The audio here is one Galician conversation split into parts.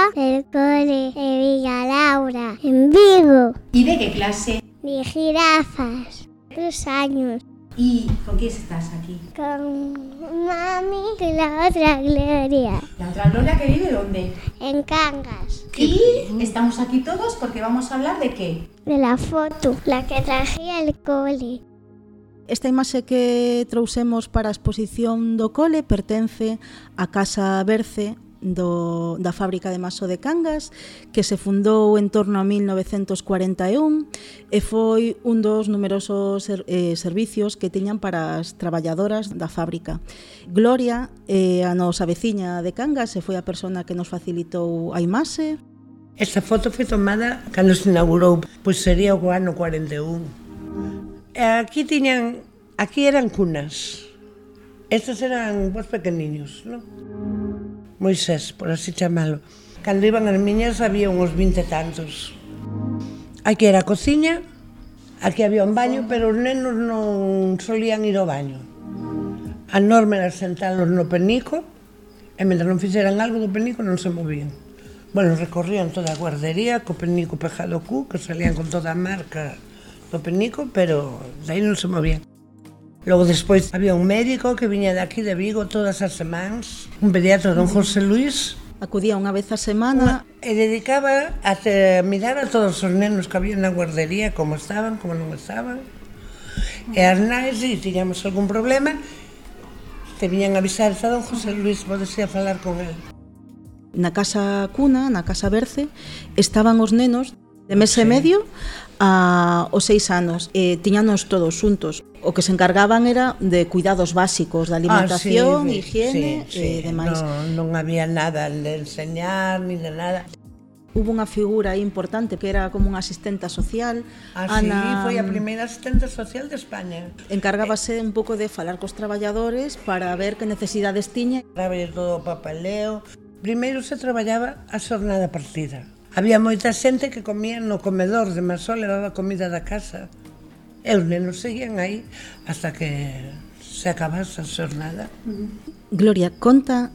del cole de Villa Laura, en Vigo. ¿Y de qué clase? De jirafas, 3 años. ¿Y con quién estás aquí? Con mami y la otra Gloria, La otra Gloria, que vive ¿dónde? en Cangas. Y estamos aquí todos porque vamos a hablar de ¿qué? De la foto, la que traje al cole. Esta imaxe que trouxemos para a exposición do cole pertence á Casa Berce da fábrica de Maso de Cangas, que se fundou en torno a 1941 e foi un dos numerosos servicios que tiñan para as traballadoras da fábrica. Gloria é a nosa veciña de Cangas e foi a persona que nos facilitou a imaxe. Esta foto foi tomada cando se inaugurou, pois sería o ano 41. Aquí eran cunas. Estes eran vos pequeniños, non? Moisés, por así chamalo. Cando iban as miñas había uns 20 e tantos. Aquí era a cociña, aquí había un baño, pero os nenos non solían ir ao baño. A norma era sentalos no penico, e mentre non fixeran algo do penico non se movían. Bueno, recorrían toda a guardería co penico pejado ao cu, que salían con toda a marca do penico, pero dai non se movían. Logo despois había un médico que viña de aquí de Vigo todas as semanas, un pediatra, don José Luis. Acudía unha vez a semana e dedicaba a mirar a todos os nenos que había na guardería, como estaban, como non estaban. E as nais, se tiñamos algún problema, te viñan a avisar, está don José Luis, podes ir a falar con él. Na casa cuna, na casa Berce, estaban os nenos de mes e medio aos 6 anos, tiñanos todos xuntos. O que se encargaban era de cuidados básicos, de alimentación, higiene e demais. Non había nada de enseñar, ni de nada. Hubo unha figura aí importante que era como unha asistenta social. Ana, foi a primeira asistente social de España. Encargábase un pouco de falar cos traballadores para ver que necesidades tiña. Traballé todo o papeleo. Primeiro se traballaba a xornada partida. Había moita xente que comía no comedor de Masó, levaba comida da casa. E os nenos seguían aí hasta que se acabase a xornada. Gloria, conta,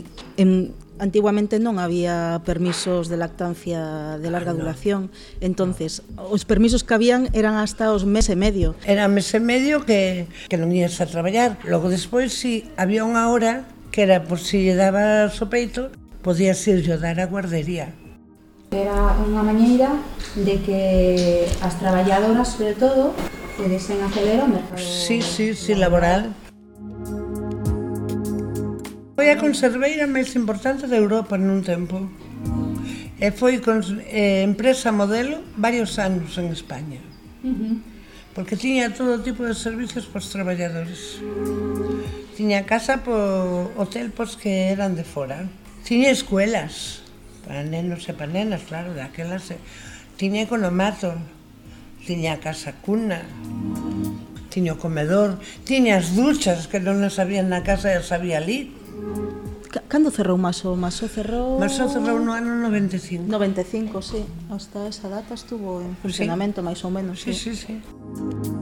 antiguamente non había permisos de lactancia de larga duración, entonces os permisos que habían eran hasta os mes e medio. Era mes e medio que non ías a traballar. Logo despois, si había unha hora que era por si lle daba o peito, podías ir a dar a guardería. Era unha maneira de que as traballadoras, sobre todo, podesen acceder ao mercado laboral. Foi a conserveira máis importante de Europa nun tempo. E foi empresa modelo varios anos en España. Porque tiña todo tipo de servicios para os traballadores. Tiña casa por hotel que eran de fora. Tiña escuelas para nenos e para nenas, claro, daquelas. Tiña economato, tiña casa cuna, tiña o comedor, tiña as duchas que non as había na casa e as había ali. Cando cerrou Masó? Masó cerrou no ano 95. 95, sí. Hasta esa data estuvo en funcionamento, máis ou menos. Sí.